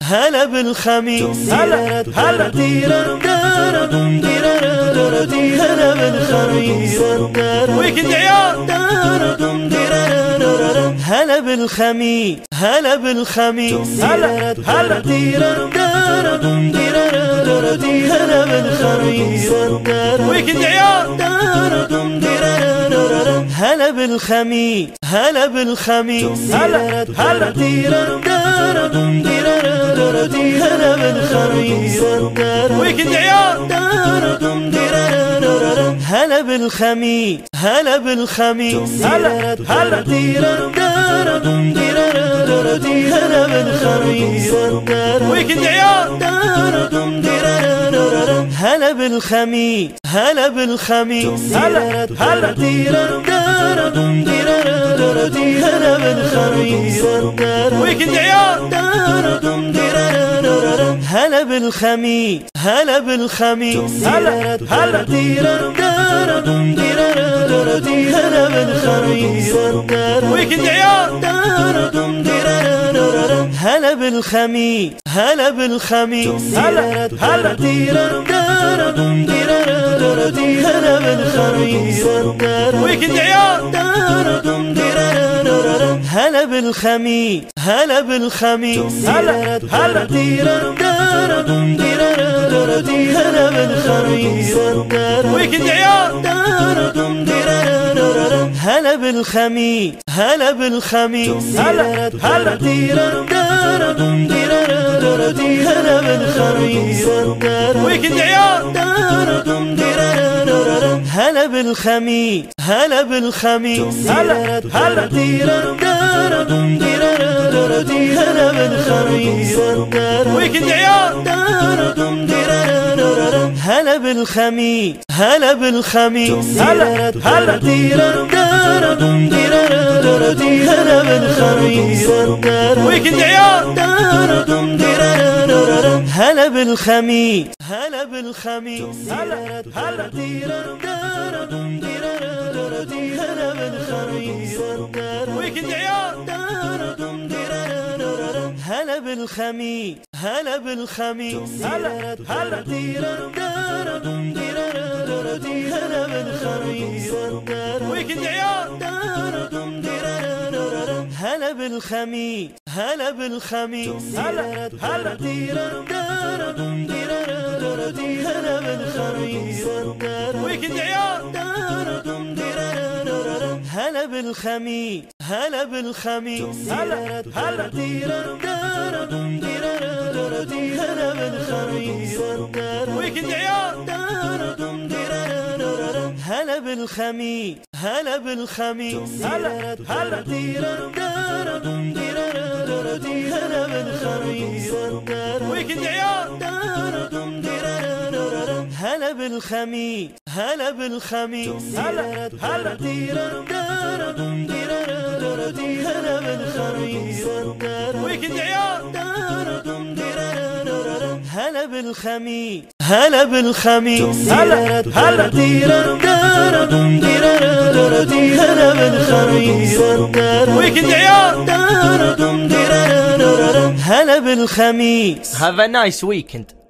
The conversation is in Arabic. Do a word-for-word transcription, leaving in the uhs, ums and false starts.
هلا بالخميس هلا هلا هلا بالخميس ويكند عيال هلا بالخميس هلا بالخميس هلا هلا هلا بالخميس ويكند عيال هلا بالخميس هلا بالخميس هلا هلا هلا بالخميس ويكند عيال هلا بالخميس هلا بالخميس هلا هلا هلا بالخميس ويكند عيال هلا بالخميس هلا بالخميس هلا هلا هلا بالخميس ويكند عيال هلا بالخميس هلا بالخميس هلا هلا هلا بالخميس ويكند عيال هلا بالخميس هلا بالخميس هلا هلا هلا بالخميس ويكند عيال هلا بالخميس هلا بالخميس هلا هلا هلا بالخميس ويكند عيال هلا بالخميس هلا بالخميس هلا هلا هلا بالخميس ويكند عيال هلا بالخميس هلا بالخميس هلا هلا هلا بالخميس ويكند عيال هلا بالخميس هلا بالخميس هلا هلا هلا بالخميس ويكند عيال هلا بالخميس هلا بالخميس هلا هلا هلا بالخميس ويكند عيال هلا بالخميس هلا بالخميس هلا هلا هلا بالخميس ويكند عيال هلا بالخميس هلا بالخميس هلا هلا هلا بالخميس ويكند عيال هلا بالخميس هلا بالخميس هلا هلا هلا بالخميس ويكند عيال هلا بالخميس هلا بالخميس هلا هلا هلا بالخميس ويكند عيال هلا بالخميس هلا بالخميس هلا هلا هلا بالخميس ويكند عيال هلا بالخميس هلا بالخميس هلا هلا هلا بالخميس ويكند عيال هلا بالخميس. Have a nice weekend.